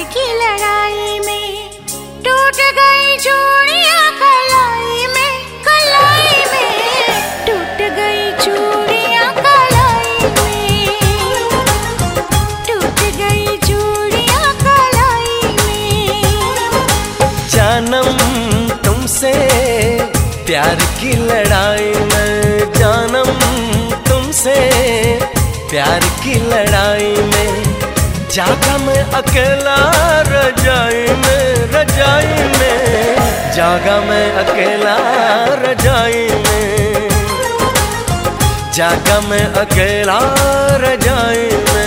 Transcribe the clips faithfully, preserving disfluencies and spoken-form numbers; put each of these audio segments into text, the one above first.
की लड़ाई में टूट गई चूड़ियां कलाई में, कलाई में टूट गई चूड़ियां कलाई में, टूट गई चूड़ियां कलाई में। जानम तुमसे प्यार की लड़ाई में, जानम तुमसे प्यार की लड़ाई में, जागा मैं अकेला रजाई में, रजाई में जागा मैं अकेला रजाई में, जागा मैं अकेला रजाई में।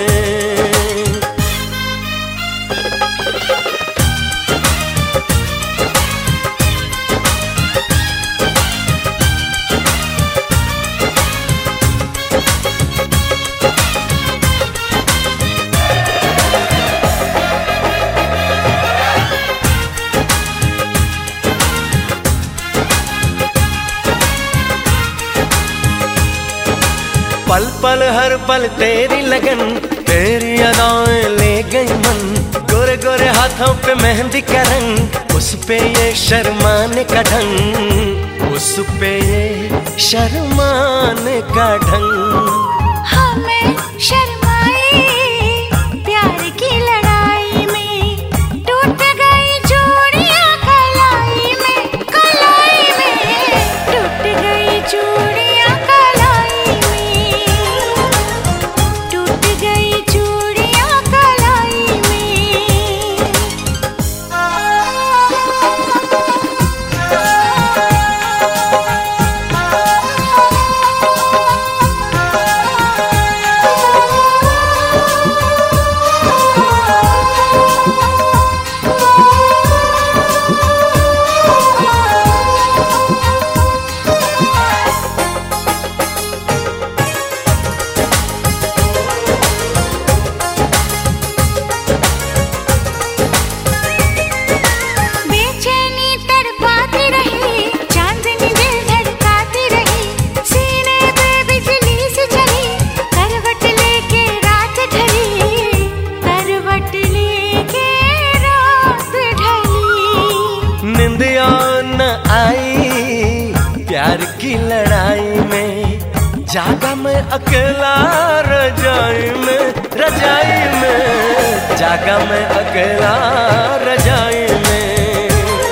पल पल हर पल तेरी लगन, तेरी अदाएं ले गई मन, गोरे गोरे हाथों पे मेहंदी का रंग, उस पे ये शर्माने का ढंग, उस पे ये शर्माने का ढंग। हमें शर्माए प्यार की लड़ाई में, टूट गई चूड़ियां कलाई में, कलाई में टूट गई चूड़ियां कलाई में, टूट गई चूड़ियां कलाई में। निंदिया न आई प्यार की लड़ाई में, जागा मैं अकेला रजाई में, रजाई में जागा मैं अकेला रजाई में,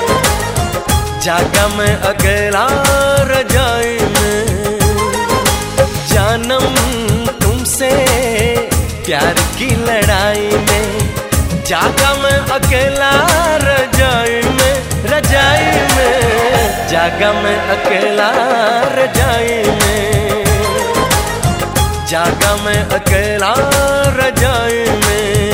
जागा मैं अकेला रजाई में। जानम तुमसे प्यार की लड़ाई में, जागा मैं अकेला रजाई में, रजाई में जागा मैं अकेला रजाई में, जागा मैं अकेला रजाई में।